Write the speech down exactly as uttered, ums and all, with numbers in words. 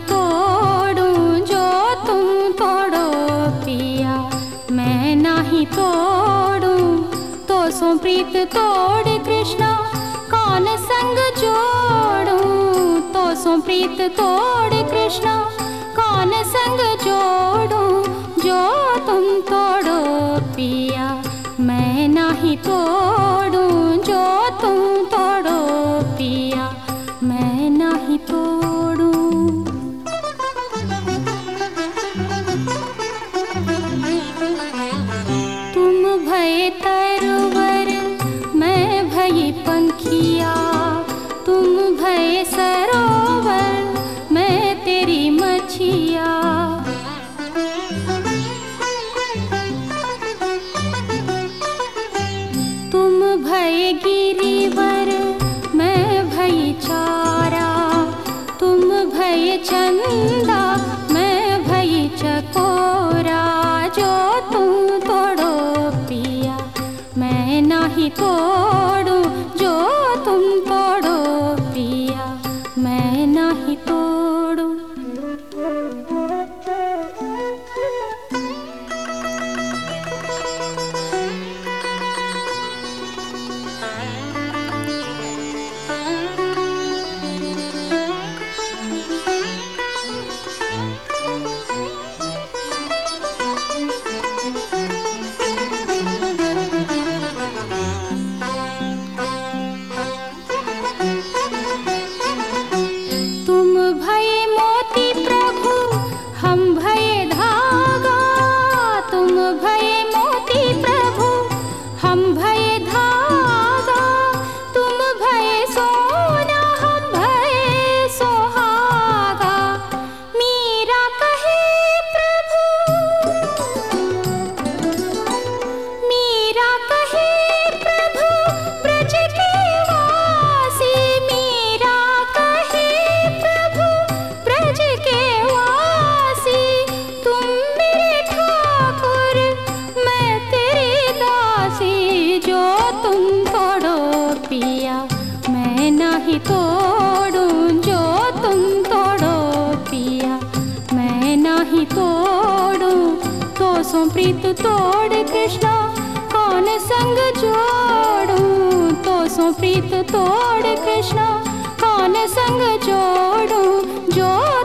तोड़ूं जो तुम तोड़ो पिया, मैं नाही तोड़ूं। तो सो प्रीत तोड़ कृष्णा, कौन संग जोड़ूं। तो सो प्रीत तोड़ कृष्णा, कौन संग जोड़ूं। जो तुम तोड़ो पिया, मैं नाही तोड़ूं। जो तुम तोड़ो पिया, मैं नाही तोड़ूं। तुम भये तरवर, मैं भई पंखिया। तुम भये सरोवर, मैं तेरी मछिया। तुम भये गिरिवर, मैं भई चारा। तुम भये चंदा, मैं भई चकोरा। जो तुम तोड़ो पिया, मैं नाही तोड़ूं। जो तुम तोड़ो पिया, मैं नाही तोड़ूं। तुम भये मोती प्रभु, हम भये धागा। तुम भये मोती प्रभु, हम भये धागा। तुम भये सोना, हम भये सुहागा। मीरा कहे प्रभु, मीरा कहे प्रभु, ब्रज के वासी। मीरा कहे प्रभु, ब्रज के वासी। तुम मेरे ठाकुर, मैं तेरी दासी। जो तुम तोड़ो पिया, मैं नाही तोड़ूं। जो तुम तोड़ो पिया, मैं नाही तोड़ूं। तो सो प्रीत तोड़ कृष्णा, कौन संग जोड़ूं। तो सो प्रीत तोड़ कृष्णा, कौन संग जोड़ूं। जो